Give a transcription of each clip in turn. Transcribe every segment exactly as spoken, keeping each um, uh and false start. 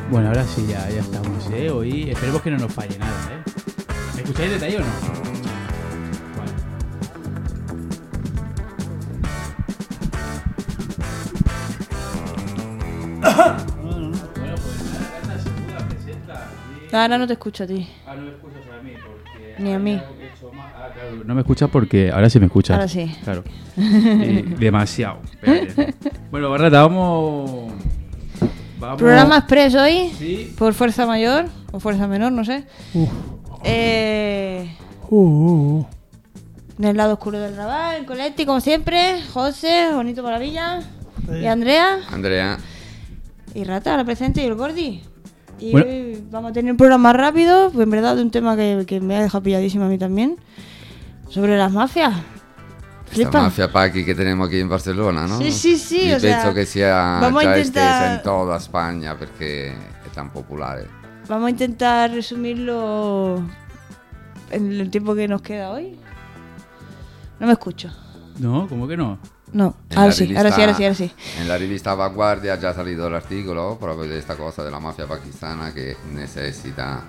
Bueno, ahora sí, ya, ya estamos, ¿eh? Hoy esperemos que no nos falle nada, ¿eh? ¿Me escucháis detalle o no? Vale. No, no, no. Bueno, pues nada, Cata, se puda, presenta. Sí. Ahora no te escucho a ti. Ah, no me escuchas a mí, porque... Ni a mí. Ah, claro, no me escuchas porque ahora sí me escuchas. Ahora sí. Claro. Y demasiado. Espérate. Bueno, Barrata, vamos... vamos... Programa Express hoy, Sí. por fuerza mayor o fuerza menor, no sé. Uf. Eh, Uh, uh, uh. del lado oscuro del Raval, el Coletti, como siempre. José, Bonito Maravilla. Y Andrea. Andrea. Y Rata, la presente, y el Gordi. Y Bueno. hoy vamos a tener un programa rápido, pues en verdad de un tema que, que me ha dejado pilladísima a mí también. Sobre las mafias. Esta Flipa. mafia paqui que tenemos aquí in Barcellona, no? Sì, sì, sì, Io o penso sea, che sia vamos a già intentar- estesa in toda Spagna perché è tan popolare. Vamos a intentar resumirlo en el tiempo que nos queda hoy. No me escucho. No, ¿cómo que no? No, En ahora la sí, rivista- ahora sí, ahora sí, ahora sí. En la rivista Vanguardia ha già salito l'articolo proprio di questa cosa della mafia pakistana che necesita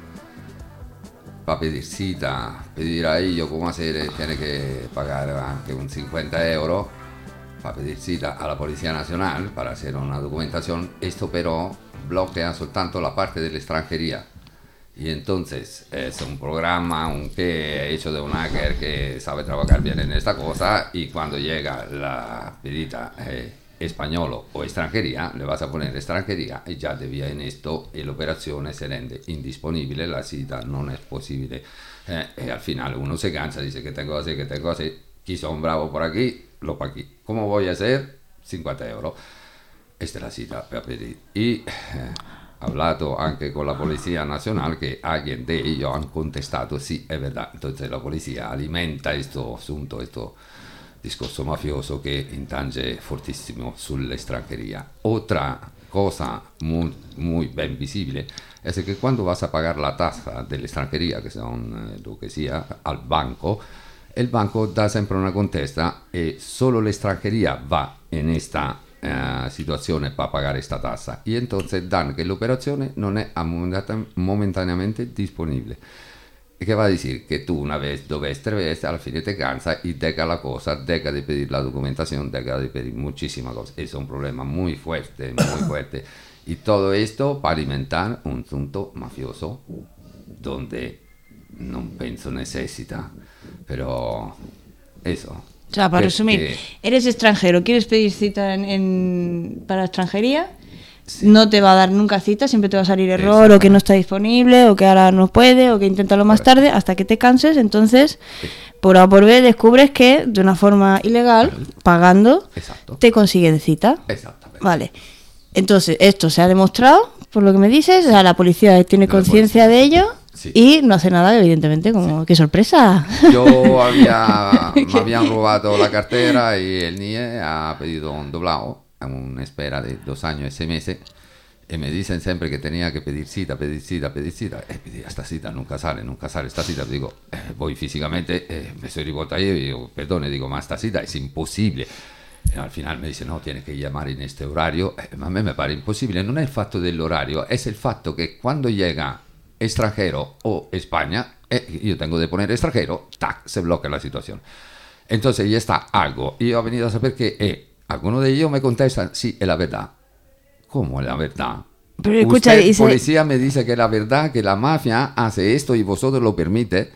para pedir cita, pedir a ellos cómo hacer, tiene que pagar anche un cincuenta euro para pedir cita a la Policía Nacional para hacer una documentación. Esto pero bloquea soltanto la parte de la extranjería. Y entonces es un programa un que hecho de un hacker que sabe trabajar bien en esta cosa y cuando llega la pedita eh, españolo o extranjería, le vas a poner extranjería y ya devia en esto y la operación se rende indisponible, la cita no es posible. Eh, y al final uno se cansa, dice que tengo así, que tengo así, quiso un bravo por aquí, lo pa' aquí. ¿Cómo voy a hacer? cincuenta euros. Esta es la cita para pedir. Y... Eh, hablado anche con la Policía Nacional que alguien de ellos han contestado sí, es verdad. Entonces la policía alimenta esto asunto, esto discorso mafioso que intange fortísimo sulla extranjería. Otra cosa muy, muy bien visible es que cuando vas a pagar la tasa de la extranjería, que son eh, lo que sea, al banco, el banco da siempre una contesta y solo la extranjería va en esta Uh, situazione per pagare questa tassa e entonces dan che l'operazione non è momentaneamente disponibile. E che va a decir que tú una vez, dos veces, tres veces, al fin te cansa y deja la cosa, deja de pedir la documentación, deja de pedir muchísimas cosas. Es un problema muy fuerte, muy fuerte. Y todo esto para alimentar un asunto mafioso donde no pienso necesita, pero eso. O sea, para Que- resumir, que- eres extranjero, quieres pedir cita en, en- para extranjería, Sí. no te va a dar nunca cita, siempre te va a salir error o que no está disponible o que ahora no puede o que inténtalo más Correcto. tarde hasta que te canses. Entonces, por A o por B descubres que de una forma ilegal, pagando, Exacto. te consiguen cita. Exactamente. Vale. Entonces, esto se ha demostrado, por lo que me dices, o sea, la policía tiene La conciencia policía. de ello Sí. y no hace nada, evidentemente, como, ¡qué sorpresa! Yo había, me habían robado la cartera y el N I E ha pedido un doblado, a una espera de dos años y seis meses. Y me dicen siempre que tenía que pedir cita, pedir cita, pedir cita. Y pedí esta cita, nunca sale, nunca sale esta cita. Digo, eh, voy físicamente, eh, me soy rivolta io y digo, perdone, digo, ma esta cita es imposible. E al final me dice, no, tiene que llamar en este horario. Eh, ma a me me pare imposible. Non è il fatto dell'orario, es el fatto que cuando llega extranjero o España, eh, yo tengo de poner extranjero, tac, se bloquea la situación. Entonces ya está algo. Y yo he venido a saber que eh, algunos de ellos me contestan, sí, es la verdad. ¿Cómo es la verdad? Pero escucha, Usted, y se- policía, me dice que es la verdad, que la mafia hace esto y vosotros lo permite.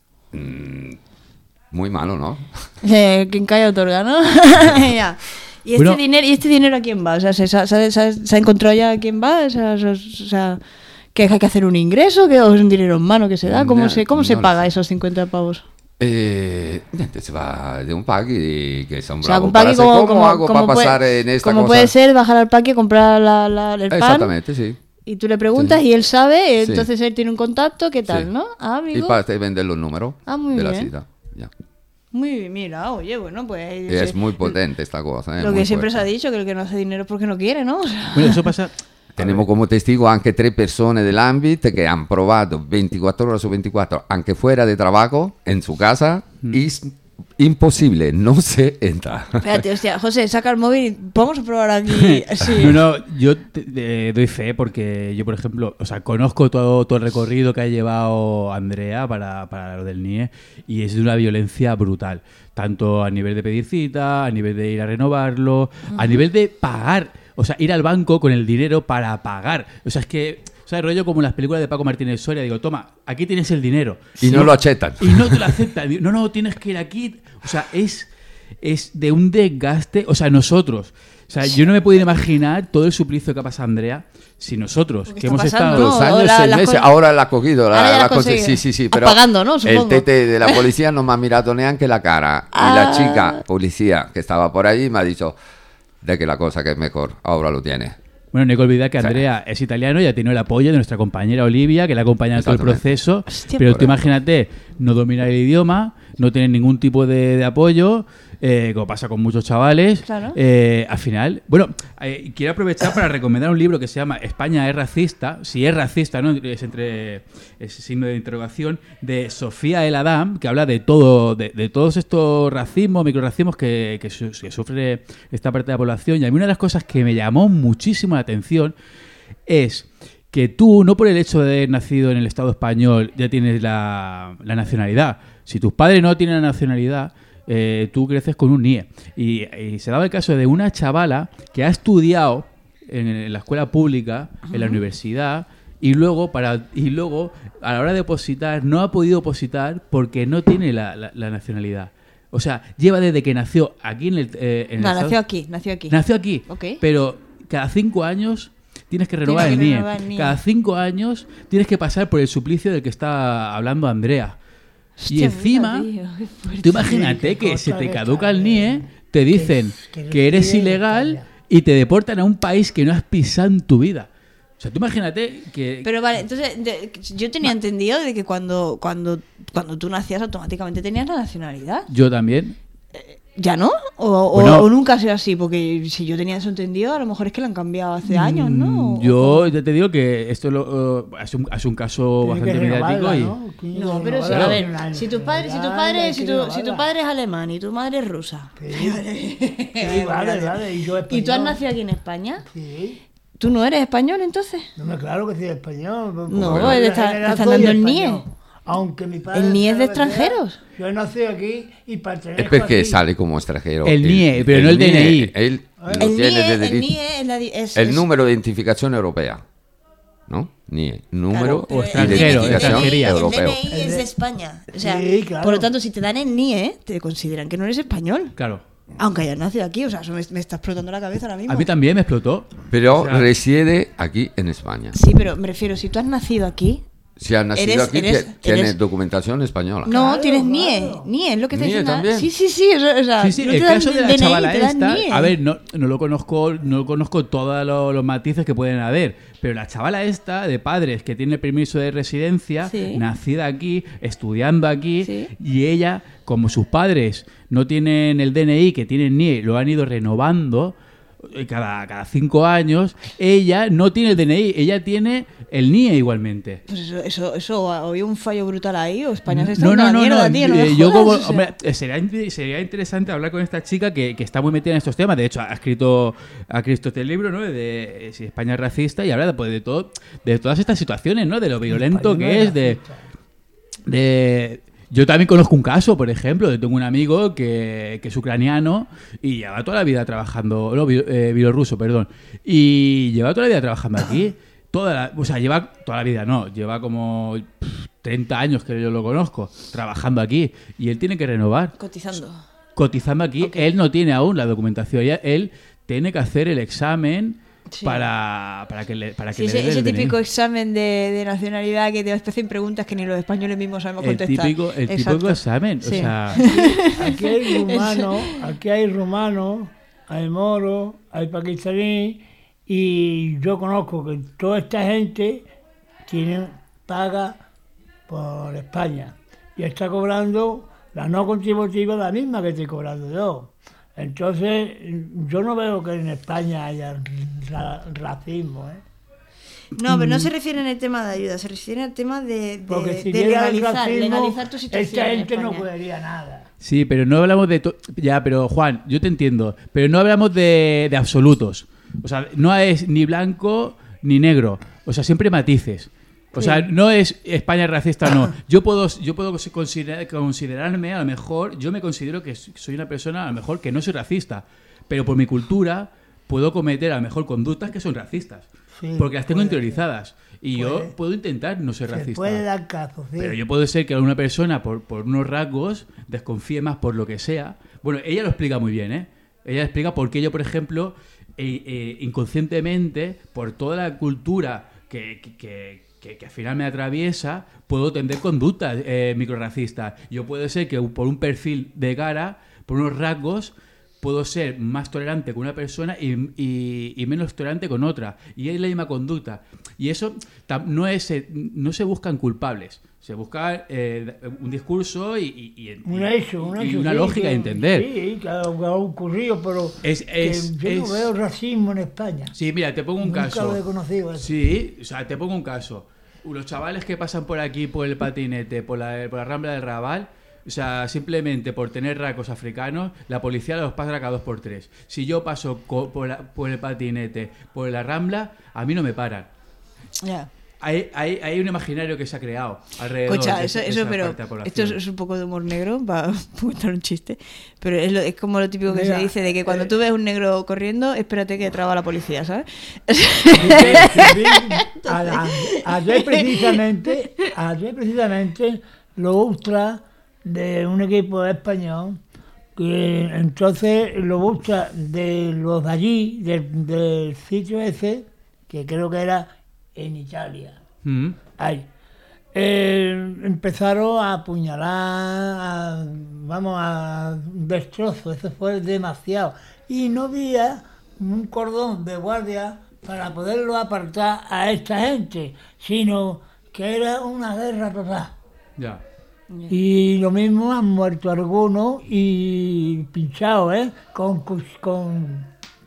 Mm, muy malo, ¿no? Eh, quien calla otorga, ¿no? Ya. ¿Y este, Bueno. dinero, ¿Y este dinero a quién va? O sea, ¿se, se, se- se- se ha encontrado ya a quién va? O sea, o sea, ¿que hay que hacer un ingreso? ¿Que o es un dinero en mano que se da? ¿Cómo No, se, cómo no se lo paga sé. esos cincuenta pavos? Eh, niente, se va de un pagui que son O sea, bravos un para paque hacer. como, ¿Cómo como, hago como para puede, pasar en esta como cosa? puede ser bajar al parque, comprar la, la- el pan Exactamente, sí. y tú le preguntas Sí. y él sabe, Sí. entonces él tiene un contacto, ¿qué tal, Sí. no? Ah, Y amigo. para te vender los números Ah, muy de la bien. cita. Ya. Muy bien, mira, oye, bueno, pues... Y es muy potente esta cosa. ¿eh? Lo Muy que siempre se ha fuerte. dicho, que el que no hace dinero es porque no quiere, ¿no? O sea, Bueno, eso pasa... Tenemos como testigo anche tres personas del ámbito que han probado veinticuatro horas o veinticuatro, aunque fuera de trabajo, en su casa, y s- imposible, no se entra. Espérate, hostia, José, saca el móvil. Vamos a probar aquí. Sí. No, no, yo te, te doy fe porque yo, por ejemplo, o sea, conozco todo, todo el recorrido que ha llevado Andrea para, para lo del N I E y es de una violencia brutal. Tanto a nivel de pedir cita, a nivel de ir a renovarlo, uh-huh. a nivel de pagar. O sea, ir al banco con el dinero para pagar. O sea, es que... O sea, el rollo como en las películas de Paco Martínez Soria. Digo, toma, aquí tienes el dinero. Y no, no lo aceptan. Y no te lo aceptan. No, no, tienes que ir aquí. O sea, es, es de un desgaste. O sea, nosotros. O sea, yo no me puedo imaginar todo el suplicio que ha pasado a Andrea si nosotros, que hemos pasando? estado... Los años, la, seis la meses, con... ahora la ha cogido. La, la la cosa, sí, sí, sí. Pero apagando, ¿no? Supongo. El tete de la policía no me ha mirado neanche la cara. Ah. Y la chica policía que estaba por allí me ha dicho de que la cosa que es mejor, ahora lo tiene. Bueno, no hay que olvidar que Andrea sí. es italiano y ha tenido el apoyo de nuestra compañera Olivia, que la ha acompañado en todo el proceso. Hostia, pero tú imagínate, no dominar el idioma, no tener ningún tipo de, de apoyo, eh, como pasa con muchos chavales. Claro. Eh, al final, bueno, eh, quiero aprovechar para recomendar un libro que se llama España es racista. Si es racista, ¿no? Es entre ese signo de interrogación, de Sofía El Adam, que habla de todo, de, de todos estos racismos, microracismos que, que, su, que sufre esta parte de la población. Y a mí una de las cosas que me llamó muchísimo la atención es que tú, no por el hecho de haber nacido en el Estado español, ya tienes la, la nacionalidad. Si tus padres no tienen la nacionalidad, eh, tú creces con un N I E. Y, y se daba el caso de una chavala que ha estudiado en, en la escuela pública, uh-huh. en la universidad, y luego, para, y luego, a la hora de opositar, no ha podido opositar porque no tiene la, la, la nacionalidad. O sea, lleva desde que nació aquí en el... Eh, en no, el nació Estado, aquí, nació aquí. Nació aquí, okay. Pero cada cinco años... Tienes que renovar, Tienes que el, renovar N I E. el N I E. Cada cinco años tienes que pasar por el suplicio del que está hablando Andrea. Hostia, y encima, mira, tío, tú imagínate sí, que, que se te caduca el N I E, te dicen que, que, que eres ilegal y te deportan a un país que no has pisado en tu vida. O sea, tú imagínate que... Pero vale, entonces de, yo tenía entendido de que cuando, cuando, cuando tú nacías automáticamente tenías la nacionalidad. Yo también. ¿Ya no? ¿O, bueno, o nunca ha sido así? Porque si yo tenía eso entendido, a lo mejor es que lo han cambiado hace años, ¿no? Yo ya te digo que esto lo, uh, es, un, es un caso Tiene bastante mediático y... ¿no? No, pero si, a ver, si tu padre, si tu padre, si tu, si tu padre es alemán y tu madre es rusa. Sí, sí, vale, vale. Y, yo ¿Y tú has nacido aquí en España? Sí. ¿Tú no eres español entonces? No me claro que soy español. No, bueno, te están dando el N I E. Aunque mi padre... ¿El N I E es de extranjeros? Yo he nacido aquí y pertenezco Es porque aquí. sale como extranjero. El N I E, pero no el D N I. Él lo El tiene N I E, desde el N I E es la di- es- el es- número de identificación europea. ¿No? N I E. Número Claro, pero o de extranjero, el identificación extranjería. europeo. El D N I es de España. O sea, Sí, claro. por lo tanto, si te dan el N I E, te consideran que no eres español. Claro. Aunque hayas nacido aquí. O sea, eso me, me está explotando la cabeza ahora mismo. A mí también me explotó. Pero O sea, reside aquí en España. Sí, pero me refiero, si tú has nacido aquí... Si has nacido Eres- aquí, eres- tie- tiene eres- documentación española. No, Claro, tienes N I E. claro. N I E es lo que te N I E dicen. también. Sí, sí, sí. O sea, Sí, sí, no el te dan caso de la D N I, chavala te dan esta, N I E. a ver, no, no lo conozco, no conozco todos los, los matices que pueden haber, pero la chavala esta de padres que tiene permiso de residencia, Sí. nacida aquí, estudiando aquí, Sí. y ella, como sus padres no tienen el D N I, que tienen N I E, lo han ido renovando eh, cada, cada cinco años, ella no tiene el D N I, ella tiene el N I E igualmente. Pues eso, eso, eso, o había un fallo brutal ahí, o España se está No, yendo no, a la no, mierda, no. tío, no me eh, yo jodas, como, o sea. hombre, eh, sería, in- sería interesante hablar con esta chica que, que está muy metida en estos temas. De hecho, ha escrito, ha escrito este libro, ¿no? De eh, si España es racista y habla pues, de todo, de todas estas situaciones, ¿no? De lo violento España no que es es, de, racista. de yo también conozco un caso, por ejemplo, yo tengo un amigo que, que es ucraniano y lleva toda la vida trabajando, no, bi- eh, bielorruso, perdón, y lleva toda la vida trabajando aquí, toda la, o sea, lleva toda la vida, no, lleva como pff, treinta años que yo lo conozco, trabajando aquí, y él tiene que renovar, Cotizando. cotizando aquí, Ok. él no tiene aún la documentación, ya- él tiene que hacer el examen Sí. para, para que le, para que Sí, le ese den ese el D N I. típico examen de, de nacionalidad que te hacen preguntas que ni los españoles mismos sabemos El contestar. típico, el Exacto. típico examen, Sí. o sea... Aquí hay rumanos, aquí hay rumanos, hay moros, hay pakistaníes y yo conozco que toda esta gente tiene paga por España y está cobrando la no contributiva la misma que estoy cobrando yo. Entonces yo no veo que en España haya ra- racismo, ¿eh? No, pero no se refiere en el tema de ayuda, se refiere al tema de, de, Porque si de diera el legalizar, racismo, legalizar tu situación. esta en gente no España. cobraría nada. Sí, pero no hablamos de... to- Ya, pero Juan, yo te entiendo. Pero no hablamos de, de absolutos. O sea, no es ni blanco ni negro. O sea, siempre matices. O sea, no es España racista, no. Yo puedo, yo puedo considerar, considerarme, a lo mejor, yo me considero que soy una persona, a lo mejor, que no soy racista. Pero por mi cultura puedo cometer, a lo mejor, conductas que son racistas. Sí, porque las tengo puede. interiorizadas. Y Puede. yo puedo intentar no ser Se racista. puede dar caso, sí. Pero yo puedo ser que una persona, por, por unos rasgos, desconfíe más por lo que sea. Bueno, ella lo explica muy bien, ¿eh? Ella explica por qué yo, por ejemplo, eh, eh, inconscientemente, por toda la cultura que, que, que, que, que al final me atraviesa, puedo tender conductas eh, microrracistas. Yo puedo ser que por un perfil de cara, por unos rasgos, puedo ser más tolerante con una persona y, y, y menos tolerante con otra. Y es la misma conducta. Y eso tam- no es eh, no se buscan culpables. Se busca eh, un discurso y, y, y- Un hecho, un y hecho, una sí, lógica que- de entender. Sí, que ha, que ha ocurrido, pero Es- que es- yo no es- veo racismo en España. Sí, mira, te pongo un Nunca caso. lo he conocido eso. Sí, o sea, te pongo un caso. Los chavales que pasan por aquí por el patinete, por la, por la Rambla del Raval, o sea, simplemente por tener rasgos africanos, la policía los pasa cada dos por tres. Si yo paso co- por, la- por el patinete, por la Rambla, a mí no me paran. Ya. Hay, hay, hay un imaginario que se ha creado alrededor Escucha, de eso, esa- eso esa pero parte de la esto es, población. es un poco de humor negro, para contar un chiste, pero es, lo- es como lo típico que Mira, se dice de que cuando eh, tú ves un negro corriendo, espérate que traba la policía, ¿sabes? A la- Ayer precisamente, ayer precisamente los ultras de un equipo español, que entonces los ultras de los de allí, del, del sitio ese, que creo que era en Italia, Mm. ahí, eh, empezaron a apuñalar, a- vamos, a destrozo, eso fue demasiado. Y no había un cordón de guardia para poderlo apartar a esta gente, sino que era una guerra total. Ya. Y lo mismo han muerto algunos y pinchados, ¿eh? Con, cus- con,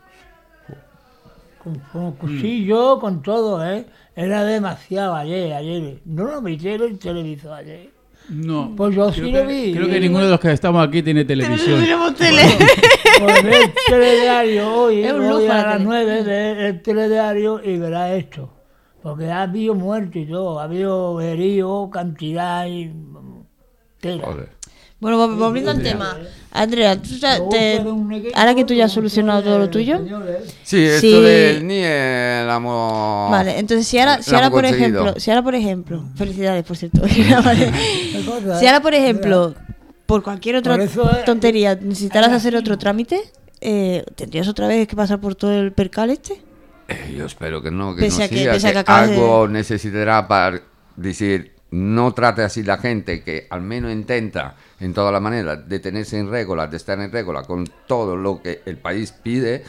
con, con cuchillo, con todo, ¿eh? Era demasiado ayer, ayer. No lo vi en el televisor ayer. No. Pues yo sí creo lo que- vi. Creo que Yo- ninguno de los que estamos aquí tiene televisión. Tenemos tele. Pues ve el telediario hoy, Es un hoy lujo a la las tele. nueve, ve el telediario y verá esto. Porque ha habido muertos y todo, ha habido heridos, cantidad y... tela. Joder. Bueno, vol- volviendo al tema. Andrea, ¿tú sa- Luego te- fueron un equipo, ahora que tú ya has como solucionado todo lo ustedes, tuyo, señores, Sí, esto Sí. del N I E la hemos... vale, entonces si ahora, si la ahora hemos por conseguido. ejemplo, si ahora por ejemplo, felicidades por cierto, qué cosa, si ¿eh? ahora por ejemplo, por cualquier otra Por eso es- tontería necesitaras es hacer así. otro trámite, eh, ¿tendrías otra vez que pasar por todo el percal este? Eh, yo espero que no, que Pese no a que- siga, pese a que que acabas de- algo necesitará para decir, no trate así la gente, que al menos intenta en toda la manera de tenerse en regla, de estar en regla con todo lo que el país pide.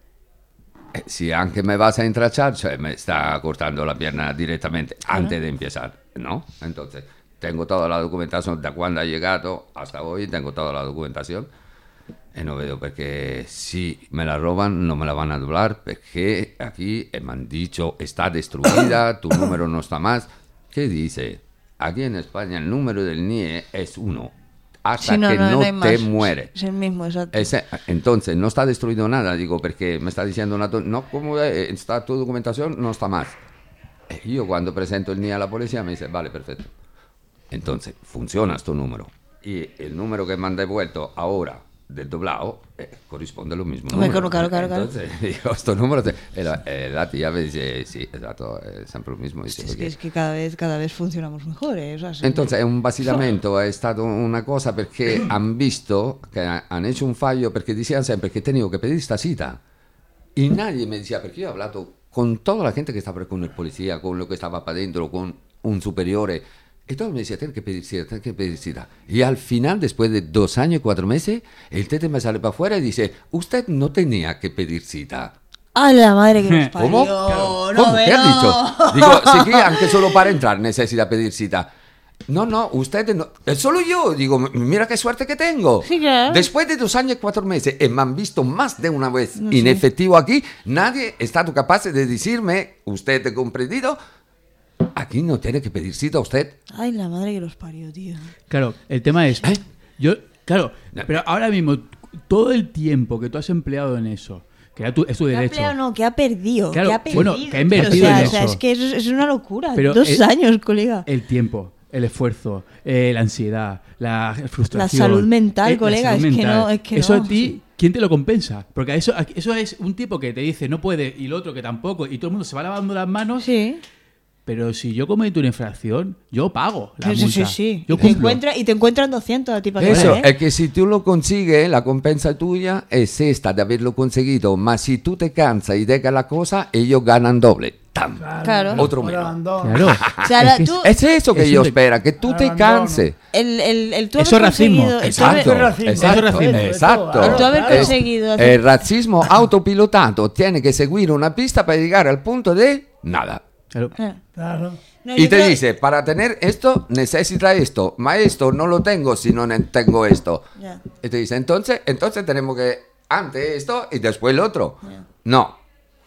Eh, si anche me vas a entrachar, cioè me está cortando la pierna directamente antes de empezar, ¿no? Entonces, tengo toda la documentación de cuando ha llegado hasta hoy, tengo toda la documentación. E non vedo perché si me la roban non me la van a doblar, perché aquí eh, me han dicho está destruida, tu número no está más. ¿Qué dice? Aquí en España el número del N I E es uno, hasta Sí, no, que no, no, no hay te más. muere. Es el mismo, exacto. Ese- entonces no está destruido nada, digo, perché me está diciendo una... to- no, como eh, está tu documentación, no está más. E io quando presento il N I E alla polizia me dice, vale, perfecto. Entonces, funciona este número. Y el número que me han devuelto ahora del doblado eh, corrisponde a lo mismo. Hombre, número. claro, claro, claro. Entonces, digo, estos números... de- e la, e la tía me dice, sí, exacto, è sempre lo mismo. Dice, Es que, perché- es que cada vez cada vez funcionamos mejor, ¿eh? O sea, sí. Entonces è un vacilamento, è stata una cosa perché hanno visto che hanno hecho un fallo perché dicevano sempre che tenevo che pedir esta cita. Y nadie me decía, porque yo he hablado con toda la gente que estaba con el policía, con lo que estaba para adentro, con un superiore. Y todos me decían, tienes que pedir cita, tienes que pedir cita. Y al final, después de dos años y cuatro meses, el tete me sale para afuera y dice, usted no tenía que pedir cita. ¡A la madre que nos parió! ¿Cómo? No, ¿Cómo? ¿Qué no. has dicho? Digo, sí que anche solo para entrar necesita pedir cita. No, no, usted no. eh, Solo yo. Digo, "M- mira qué suerte que tengo. Sí, claro. Después de dos años y cuatro meses, y me han visto más de una vez No en sé. efectivo aquí, nadie ha estado capaz de decirme, usted ha comprendido, aquí no tiene que pedir cita usted. Ay, la madre que los parió, tío. Claro, el tema es... ¿Eh? Yo, Claro, pero ahora mismo, todo el tiempo que tú has empleado en eso, que era tu, es tu Que ha derecho. empleado, no, que ha perdido. Claro, que ha perdido. bueno, que ha invertido o sea, en o sea, eso. es que eso es, es una locura. Pero Dos el- años, colega. El tiempo, el esfuerzo, eh, la ansiedad, la frustración. La salud mental, eh, la colega, salud es que mental. no- es que eso no, a ti, ¿quién te lo compensa? Porque a eso, a- eso es un tipo que te dice no puede y el otro que tampoco y todo el mundo se va lavando las manos. Sí. Pero si yo cometo una infracción, yo pago la Sí, sí, multa. sí, sí. Yo Y te, cumplo. encuentra, y te encuentran doscientos a ti para que Eso, vaya, ¿eh? es que si tú lo consigues, la compensa tuya es esta de haberlo conseguido, mas si tú te cansas y dejas la cosa, ellos ganan doble. ¡Tam! Claro. Otro Por menos. abandono. Claro. O sea, la- Es que tú- Es eso que Es yo un de- espero, que tú te Abandono. canses. El, el, el tú Eso haber es racismo. conseguido- el tú Exacto, haber- racismo. exacto, Eso es racismo. exacto. Claro, Tú haber claro. conseguido Es- hacer- el racismo autopilotado tiene que seguir una pista para llegar al punto de nada. Claro. Ah. Claro. No, Y yo te creo- dice, para tener esto, necesita esto. Ma esto no lo tengo si no ne- tengo esto. Ya. Y te dice, entonces, entonces tenemos que antes esto y después el otro. No.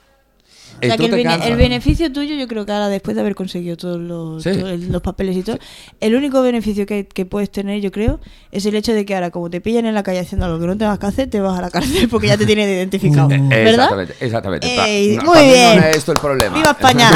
O sea, Y tú que el, te bene- cansas. el beneficio tuyo, yo creo que ahora, después de haber conseguido todos los, Sí. todos el- los papeles y todo, el único beneficio que, que puedes tener, yo creo, es el hecho de que ahora, como te pillan en la calle haciendo algo que no tengas que hacer, te vas a la cárcel porque ya te tienen identificado. Eh, ¿Verdad? Exactamente, exactamente. Pa- Ey, no, muy para mí bien. No es esto el problema. ¡Viva España!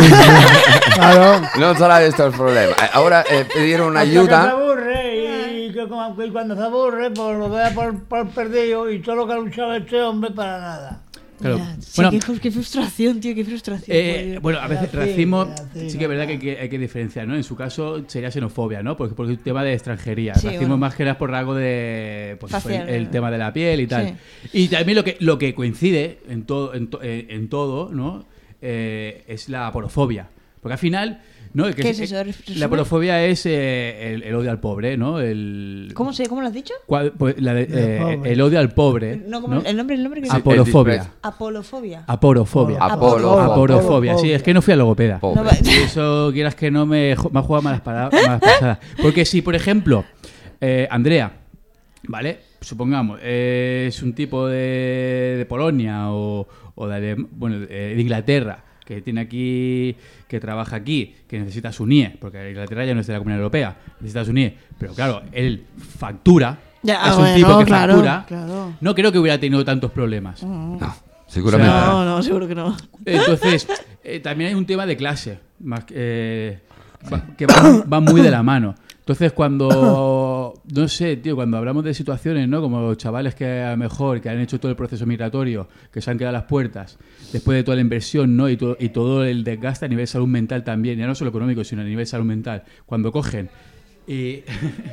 Claro. No solo esto el problema. Eh, Ahora eh, pedir una Hasta que se ayuda. aburre y, y que como- y cuando se aburre, pues lo vea por, por perdido y todo lo que ha luchado este hombre para nada. Claro. Ya, sí, Bueno, qué, fru- qué frustración, tío, qué frustración. Eh, por Dios. bueno, a veces Racismo, racismo racismo, sí que es verdad que hay que, hay que diferenciar, ¿no? En su caso sería xenofobia, ¿no? Porque, porque es un tema de extranjería. Sí, racismo bueno. más que nada por algo de pues, eso, Facial, el, el ¿no? tema de la piel y tal. Y también lo que lo que coincide en todo en, to- eh, en todo, ¿no? Eh, es la aporofobia. Porque al final, ¿no? El que ¿Qué es- es eso? eh, ¿Resume? La aporofobia es eh, el, el odio al pobre, ¿no? El, ¿Cómo, se, ¿Cómo lo has dicho? cuál- pues, la de- El eh, pobre. el odio al pobre. No, como ¿no? el nombre, el nombre que Sí. Aporofobia. el disprecio. Apolofobia. Aporofobia. Apolo. Aporofobia, sí, es que no fui a logopeda. Pobre. No, va- Y eso, quieras que no, me, jo- me ha jugado malas, para- malas pasadas. Porque si, por ejemplo, eh, Andrea, ¿vale? Supongamos, eh, es un tipo de, de Polonia o, o de, Ale- bueno, de Inglaterra, que tiene aquí, que trabaja aquí, que necesita su N I E, porque Inglaterra ya no es de la Comunidad Europea, necesita su N I E. Pero claro, él factura, Ya, es un bueno, tipo que claro, factura, claro. no creo que hubiera tenido tantos problemas. No, seguramente. O sea, No, no, seguro que no. Entonces, eh, también hay un tema de clase, más que, eh, va- que va, va muy de la mano. Entonces, cuando, no sé, tío, cuando hablamos de situaciones, ¿no? Como los chavales que a lo mejor, que han hecho todo el proceso migratorio, que se han quedado a las puertas, después de toda la inversión, ¿no? Y, to- y todo el desgaste a nivel salud mental también, ya no solo económico, sino a nivel salud mental, cuando cogen y,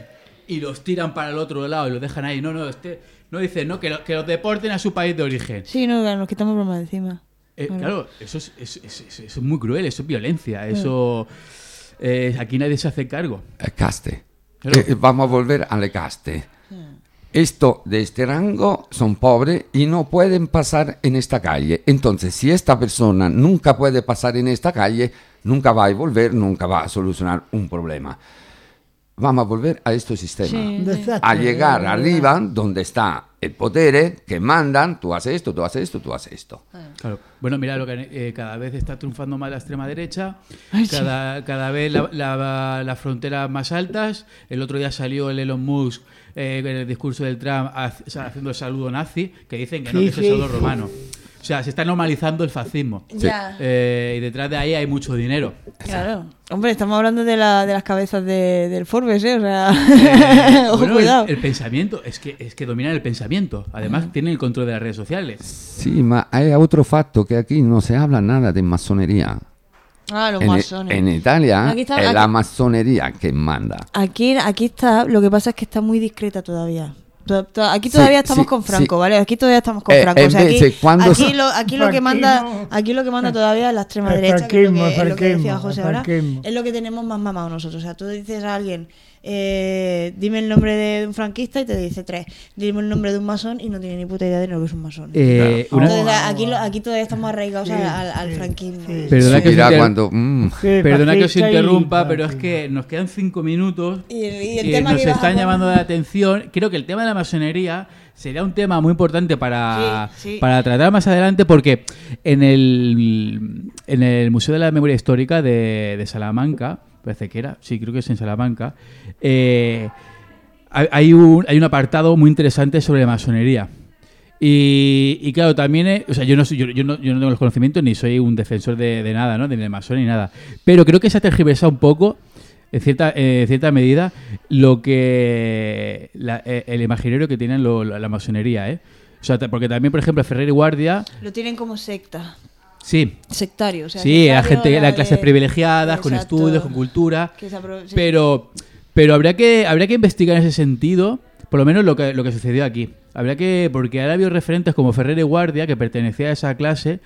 y los tiran para el otro lado y los dejan ahí, no, no, este, no dicen, no, que, lo- que los deporten a su país de origen. Sí, no, nos quitamos bromas de encima. Eh, Claro. claro, eso es, es- es- es- eso es muy cruel, eso es violencia, eso eh, aquí nadie se hace cargo. Eh, Caste. Claro. Eh, vamos a volver al caste. Esto de este rango son pobres y no pueden pasar en esta calle. Entonces, si esta persona nunca puede pasar en esta calle, nunca va a volver, nunca va a solucionar un problema. Vamos a volver a este sistema. Sí. Desastre, A llegar de verdad. arriba, donde está el poder, que mandan, tú haces esto, tú haces esto, tú haces esto. Claro. Bueno, mira, lo que eh, cada vez está triunfando más la extrema derecha, Ay, sí. cada, cada vez la- la- las fronteras más altas. El otro día salió el Elon Musk eh, en el discurso del Trump haz- o sea, haciendo el saludo nazi, que dicen que no, Sí, que es el sí. saludo romano. O sea, se está normalizando el fascismo. Ya. Eh, y detrás de ahí hay mucho dinero. Claro. Hombre, estamos hablando de, la, de las cabezas de, del Forbes, ¿eh? O sea, Eh, ojo, bueno, cuidado. El, el pensamiento, es que, es que dominan el pensamiento. Además, tienen el control de las redes sociales. Sí, ma hay otro facto que aquí no se habla nada de masonería. Ah, los En, masones. en Italia Aquí está- es aquí- la masonería que manda. Aquí, aquí está, lo que pasa es que está muy discreta todavía. To- to- Aquí todavía Sí, estamos sí, con Franco, sí. ¿vale? Aquí todavía estamos con Eh, Franco. en O sea, vez aquí, de cuando- aquí, lo, aquí lo que manda, Franquismo. aquí lo que manda todavía es la extrema El derecha, que es lo franquismo, que, es lo que decía franquismo, José ahora, franquismo. es lo que tenemos más mamado nosotros. O sea, tú dices a alguien, eh, dime el nombre de un franquista y te dice tres. Dime el nombre de un masón y no tiene ni puta idea de lo que es un masón. Eh, Claro. una- Entonces, aquí, lo- aquí todavía estamos arraigados Sí, al, al sí, franquismo. sí. Perdona que os Mira inter- cuando... mm, Sí, Perdona que os fascista y interrumpa, pero es fascista. que nos quedan cinco minutos Y, y el y tema nos que ibas a están poner- llamando la atención. Creo que el tema de la masonería sería un tema muy importante para, Sí, sí. para tratar más adelante, porque en el, en el Museo de la Memoria Histórica de, de Salamanca, parece que era, sí, creo que es en Salamanca, eh, hay, hay, un, hay un apartado muy interesante sobre masonería. Y, y claro, también, es, o sea, yo no, soy, yo, yo, no, yo no tengo los conocimientos ni soy un defensor de, de nada, ¿no? De, de masón ni nada. Pero creo que se ha tergiversado un poco, en cierta, eh, en cierta medida, lo que la, eh, el imaginario que tienen lo, la, la masonería, ¿eh? O sea, porque también, por ejemplo, Ferrer y Guardia... Lo tienen como secta. Sí. Sectario, o sea, sí, sectario, la gente, la las clases de... privilegiadas, Exacto. con estudios, con cultura. Que se apro- sí. Pero, pero habría que, habría que investigar en ese sentido, por lo menos lo que, lo que sucedió aquí. Habría que, porque ahora había referentes como Ferrer y Guardia, que pertenecía a esa clase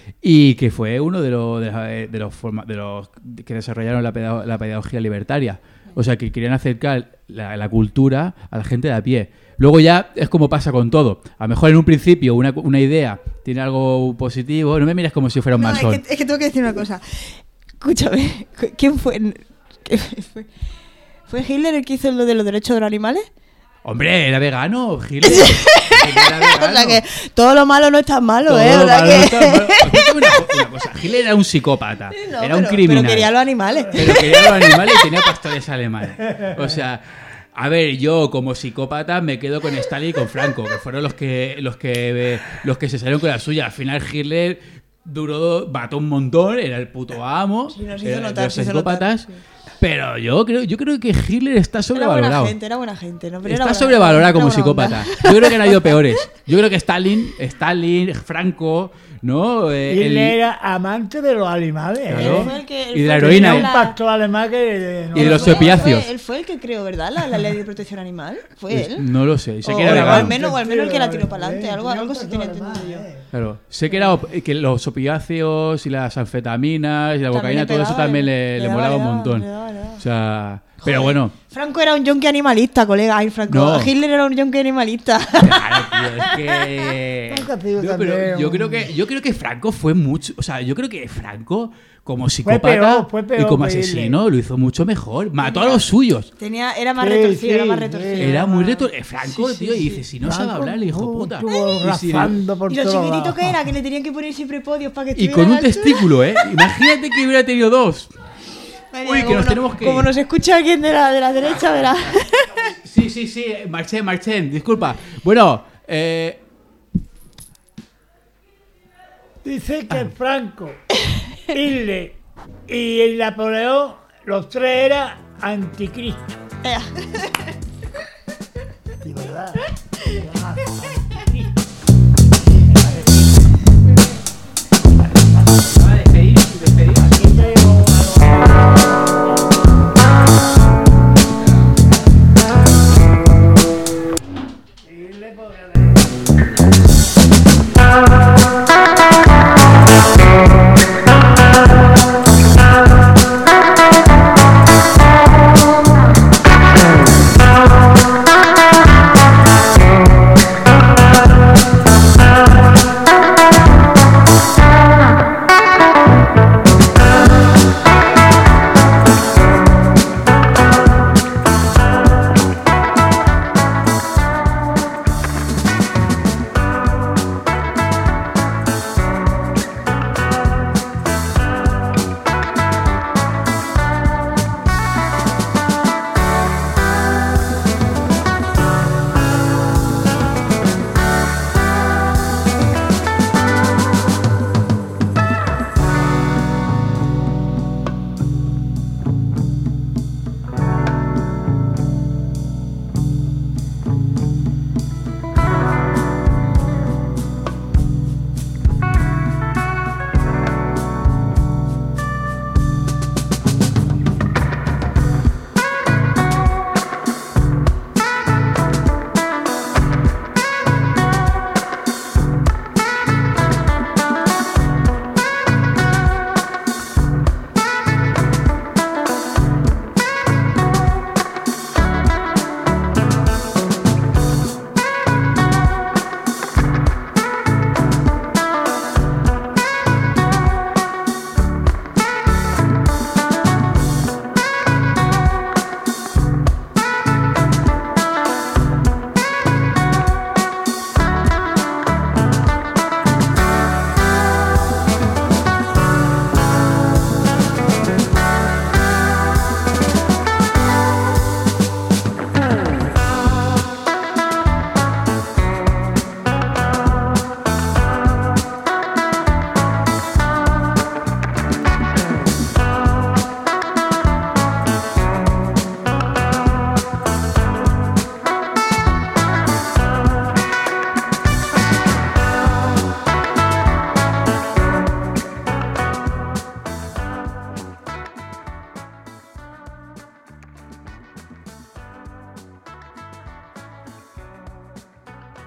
y que fue uno de los, de, de los, forma, de los que desarrollaron la, pedag- la pedagogía libertaria. O sea, que querían acercar la, la cultura a la gente de a pie. Luego ya es como pasa con todo. A lo mejor en un principio una, una idea tiene algo positivo. No me mires como si fuera un No, masón. es que, es que tengo que decir una cosa. Escúchame, ¿quién fue? ¿Qué fue? ¿Fue Hitler el que hizo lo de los derechos de los animales? Hombre, era vegano, Hitler. Era vegano. O sea que todo lo malo no es tan malo, Todo ¿eh? lo O sea malo que- no estaba malo. Escúchame una, co- una cosa. Hitler era un psicópata. No, era un pero- criminal. Pero quería los animales. Pero quería los animales y tenía pastores alemanes. O sea, a ver, yo como psicópata me quedo con Stalin y con Franco, que fueron los que los que eh, los que se salieron con la suya. Al final Hitler duró, mató un montón, era el puto amo Sí, nos hizo era de notar, los se hizo psicópatas. notar, sí. Pero yo creo, yo creo que Hitler está Era sobrevalorado. buena gente, era buena gente. ¿no? Pero era Está buena- sobrevalorado era como buena psicópata. onda. Yo creo que han habido peores. Yo creo que Stalin, Stalin, Franco, ¿no? Eh, Él el- era amante de los animales. Claro. ¿eh? Él fue el que- él Y de fue la el que heroína, creó ¿eh? Un la- pastor alemán que... Y de él los fue- opiáceos. Él fue, él fue el que creó, ¿verdad? La, la ley de protección animal. Fue él. No lo sé. Sé O, que era o vegano. al menos, o al menos el que la tiró para Eh, adelante. Algo, tenía algo un se tiene pastor entendido yo. alemán, eh. Claro. Sé que, era op- que los opiáceos y las anfetaminas y la También cocaína, le todo eso pegaba, también le- le, le le daba, molaba le un daba, montón. le daba, le daba. O sea, pero Joder, bueno. Franco era un yonki animalista, colega. Ay, Franco. No. Hitler era un yonki animalista. Claro, tío, es que. Franco ha sido No, pero también yo un- creo que yo creo que Franco fue mucho, o sea, yo creo que Franco como peor, psicópata fue peor y como que Hitler. asesino lo hizo mucho mejor. Mató a los suyos. Tenía, era más Sí, retorcido, era sí, más sí. retorcido. Era muy más- reto. Franco, Sí, sí, tío, y sí. dice, si no sabe Franco, hablar, el hijo uh, puta. estuvo Y si- rasfando por Y lo todos chiquitito lados. que era, que le tenían que poner siempre podios para que y estuviera con a un la altura. testículo, ¿eh? Imagínate que hubiera tenido dos. Madre Uy, mía, que como nos no- tenemos que Como ir. nos escucha alguien de la, de la derecha, verá. Sí, sí, sí, marchen, marchen, disculpa. Bueno, eh, Dice que Franco, Hitler y el Napoleón, los tres eran anticristo. Ea. Sí, ¿verdad?